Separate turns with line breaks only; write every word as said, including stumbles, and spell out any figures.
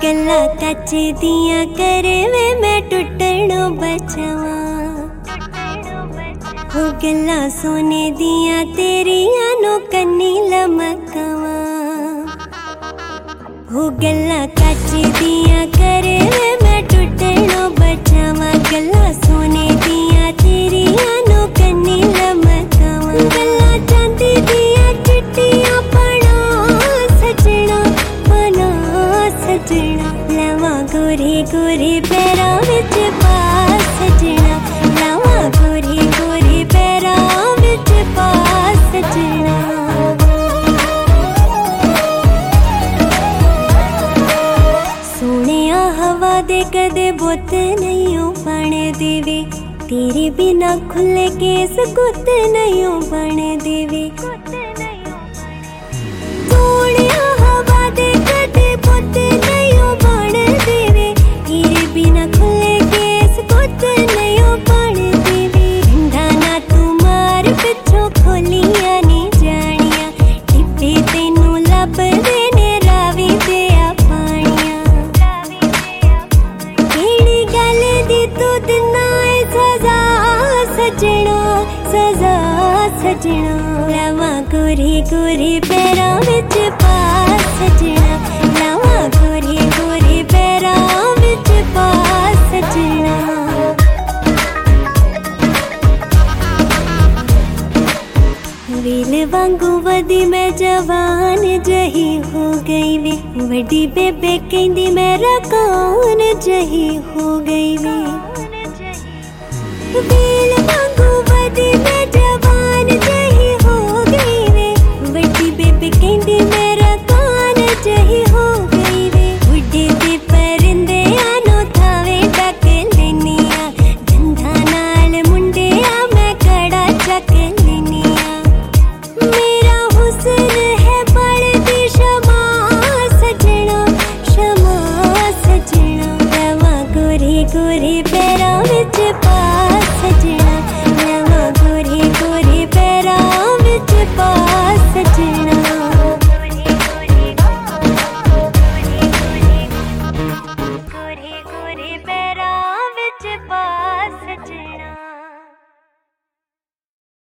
गल्ला कच दियां करे वे मैं टुटणों बचावा। हो गल्ला सोने दियां तेरियां नो कन्नी लमकावा। हो गल्ला कच दियां करे वे मैं टुटणों बचावा। गल्ला सोने दियां तेरियां नो कन्नी लमकावा। गल्ला चांदी दियां चिट्टियां बना सजना बना सजना। लवा गोरे गोरे पैरां विच पा सजना। लवा गोरे गोरे पैरां विच पा सजना। सोनिया हवा दे कदे बुत नहीं बन देवे। तेरे बिना खुले केस गुत नहीं बन देवे। सोनिया हवा दे कदे बुत नहीं बन देवे। तेरे बिना खुले केस गुत नहीं बन देवे। ढंडा ना तू मार पिछों खोलियां नी जानियां। टिप्पे तेनू लभदे ने रावी ते आ पानियां। केड़ी गल दी तू दिना ए सजा सजना सजा सजना। लवा गोरे गोरे पैरां विच पा सजना। लवा गोरे गोरे पैरां विच पा सजना। वेल वांगू वदी मैं जवान जही हो गई वे। वड्डी बेबे कहंदी मैं रकान जही हो गई वे। वेल वांगू वदी मैं जवान जही हो गई वे। वड्डी बेबे कहंदी मैं रकान जही हो गई वे। उड्डे दे परिंदे आनो थावे डक लेनिया। गंधा नाल मुंडे आ मैं कड़ा चक लेनिया। मेरा हुस्न है बड़दी शमा सजना शमा सजना। लवा गोरे गोरे पैरां विच पा